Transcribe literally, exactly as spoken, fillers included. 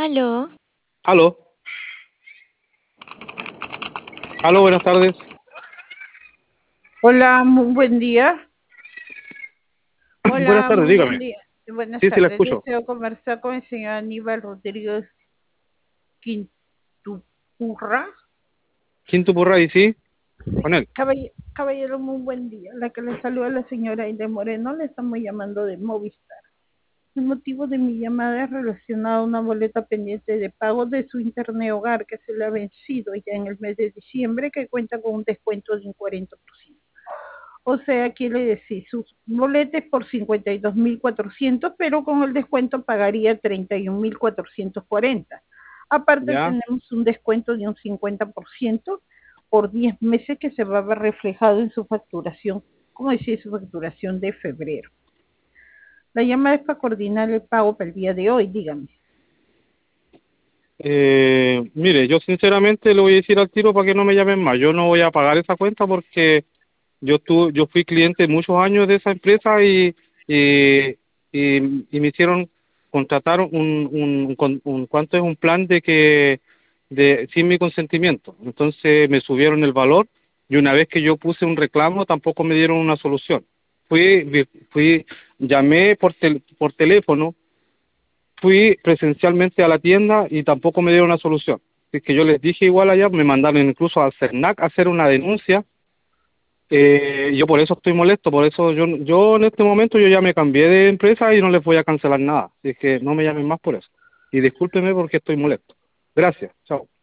Aló, Aló, aló, buenas tardes. Hola, muy buen día. Buenas Hola, tardes, muy buen dígame. día. Buenas Sí, sí, la tardes. escucho. Deseo conversar con el señor Aníbal Rodríguez Quintupurra. Quinto Purray, sí, Sí, con él. caball- caballero, muy buen día. La que le saluda la señora Aide Moreno. Le estamos llamando de Movistar. El motivo de mi llamada es relacionado a una boleta pendiente de pago de su internet hogar que se le ha vencido ya en el mes de diciembre, que cuenta con un descuento de un cuarenta por ciento. O sea, quiere decir, sus boletes por cincuenta y dos mil cuatrocientos, pero con el descuento pagaría treinta y un mil cuatrocientos cuarenta. Aparte Ya. tenemos un descuento de un cincuenta por ciento por diez meses que se va a ver reflejado en su facturación, como decía, su facturación de febrero. La llamada es para coordinar el pago para el día de hoy, dígame. Eh, mire, yo sinceramente le voy a decir al tiro para que no me llamen más. Yo no voy a pagar esa cuenta porque yo tu, yo fui cliente muchos años de esa empresa y, y, y, y me hicieron contratar un, un, un, un- ¿cuánto es? Un plan de que, de, sin mi consentimiento. Entonces me subieron el valor y una vez que yo puse un reclamo tampoco me dieron una solución. Fui, vi- fui, llamé por tel, por teléfono, fui presencialmente a la tienda y tampoco me dieron una solución. Es que yo les dije igual allá, me mandaron incluso al CERNAC a hacer una denuncia. Eh, yo por eso estoy molesto, por eso yo, yo en este momento yo ya me cambié de empresa y no les voy a cancelar nada. Así que no me llamen más por eso. Y discúlpeme porque estoy molesto. Gracias, chao.